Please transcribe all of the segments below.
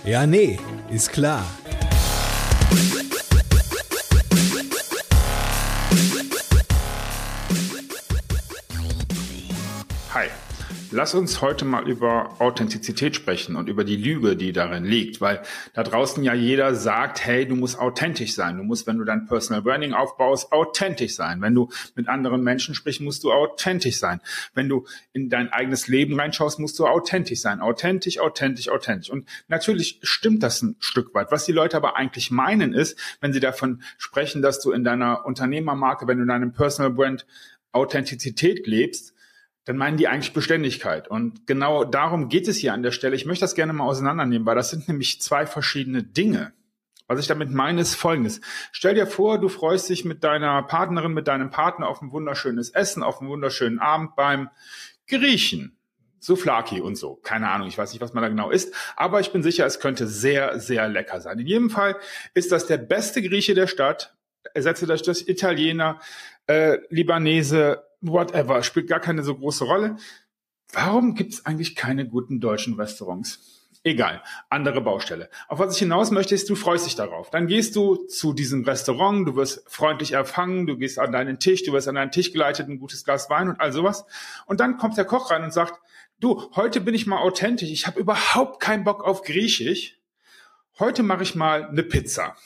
Ja, nee, ist klar. Hi, lass uns heute mal über Authentizität sprechen und über die Lüge, die darin liegt, weil da draußen ja jeder sagt, hey, du musst authentisch sein. Du musst, wenn du dein Personal Branding aufbaust, authentisch sein. Wenn du mit anderen Menschen sprichst, musst du authentisch sein. Wenn du in dein eigenes Leben reinschaust, musst du authentisch sein. Authentisch, authentisch, authentisch. Und natürlich stimmt das ein Stück weit. Was die Leute aber eigentlich meinen ist, wenn sie davon sprechen, dass du in deiner Unternehmermarke, wenn du in deinem Personal Brand Authentizität lebst, dann meinen die eigentlich Beständigkeit. Und genau darum geht es hier an der Stelle. Ich möchte das gerne mal auseinandernehmen, weil das sind nämlich zwei verschiedene Dinge. Was ich damit meine, ist Folgendes. Stell dir vor, du freust dich mit deiner Partnerin, mit deinem Partner auf ein wunderschönes Essen, auf einen wunderschönen Abend beim Griechen. Souvlaki und so. Keine Ahnung, ich weiß nicht, was man da genau isst, aber ich bin sicher, es könnte sehr, sehr lecker sein. In jedem Fall ist das der beste Grieche der Stadt. Ersetze das Italiener, Libanese, whatever, spielt gar keine so große Rolle. Warum gibt es eigentlich keine guten deutschen Restaurants? Egal, andere Baustelle. Auf was ich hinaus möchte, ist, du freust dich darauf. Dann gehst du zu diesem Restaurant, du wirst freundlich empfangen, du gehst an deinen Tisch, du wirst an deinen Tisch geleitet, ein gutes Glas Wein und all sowas. Und dann kommt der Koch rein und sagt, du, heute bin ich mal authentisch, ich habe überhaupt keinen Bock auf Griechisch. Heute mache ich mal eine Pizza.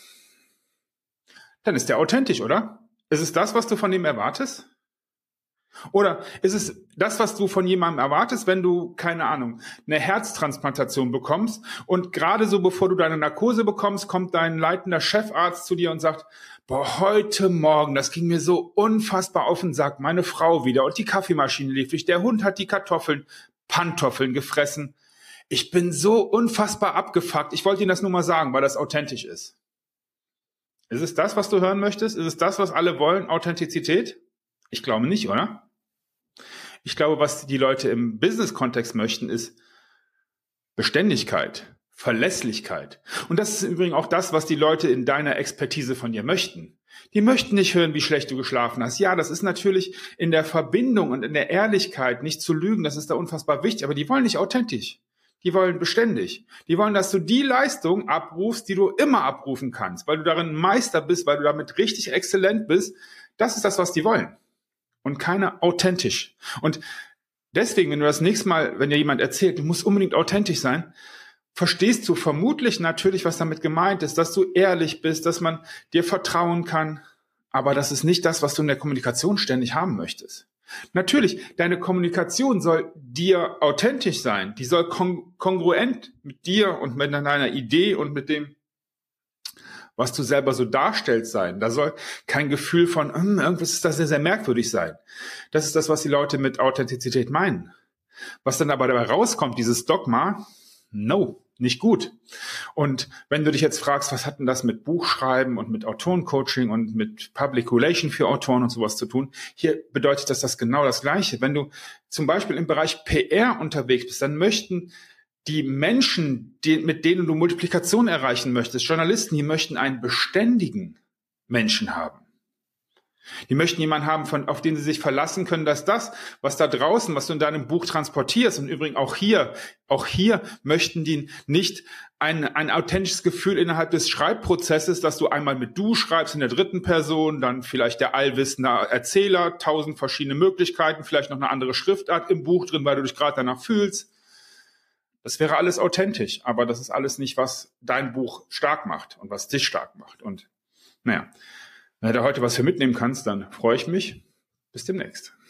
Dann ist der authentisch, oder? Ist es das, was du von ihm erwartest? Oder ist es das, was du von jemandem erwartest, wenn du, keine Ahnung, eine Herztransplantation bekommst und gerade so bevor du deine Narkose bekommst, kommt dein leitender Chefarzt zu dir und sagt, boah, heute Morgen, das ging mir so unfassbar auf den Sack, meine Frau wieder und die Kaffeemaschine lief nicht, der Hund hat die Pantoffeln gefressen. Ich bin so unfassbar abgefuckt. Ich wollte Ihnen das nur mal sagen, weil das authentisch ist. Ist es das, was du hören möchtest? Ist es das, was alle wollen? Authentizität? Ich glaube nicht, oder? Ich glaube, was die Leute im Business-Kontext möchten, ist Beständigkeit, Verlässlichkeit. Und das ist im Übrigen auch das, was die Leute in deiner Expertise von dir möchten. Die möchten nicht hören, wie schlecht du geschlafen hast. Ja, das ist natürlich in der Verbindung und in der Ehrlichkeit nicht zu lügen, das ist da unfassbar wichtig, aber die wollen nicht authentisch. Die wollen beständig. Die wollen, dass du die Leistung abrufst, die du immer abrufen kannst, weil du darin Meister bist, weil du damit richtig exzellent bist. Das ist das, was die wollen. Und keine authentisch. Und deswegen, wenn du das nächste Mal, wenn dir jemand erzählt, du musst unbedingt authentisch sein, verstehst du vermutlich natürlich, was damit gemeint ist, dass du ehrlich bist, dass man dir vertrauen kann. Aber das ist nicht das, was du in der Kommunikation ständig haben möchtest. Natürlich, deine Kommunikation soll dir authentisch sein. Die soll kongruent mit dir und mit deiner Idee und mit dem, was du selber so darstellst, sein. Da soll kein Gefühl von, irgendwas ist da sehr, sehr merkwürdig sein. Das ist das, was die Leute mit Authentizität meinen. Was dann aber dabei rauskommt, dieses Dogma, no, nicht gut. Und wenn du dich jetzt fragst, was hat denn das mit Buchschreiben und mit Autorencoaching und mit Public Relation für Autoren und sowas zu tun? Hier bedeutet das genau das Gleiche. Wenn du zum Beispiel im Bereich PR unterwegs bist, dann möchten die Menschen, mit denen du Multiplikation erreichen möchtest, Journalisten, die möchten einen beständigen Menschen haben. Die möchten jemanden haben, auf den sie sich verlassen können, dass das, was da draußen, was du in deinem Buch transportierst, und übrigens auch hier möchten die nicht ein authentisches Gefühl innerhalb des Schreibprozesses, dass du einmal mit du schreibst in der dritten Person, dann vielleicht der allwissende Erzähler, 1000 verschiedene Möglichkeiten, vielleicht noch eine andere Schriftart im Buch drin, weil du dich gerade danach fühlst. Das wäre alles authentisch, aber das ist alles nicht, was dein Buch stark macht und was dich stark macht. Und naja, wenn du heute was für mitnehmen kannst, dann freue ich mich. Bis demnächst.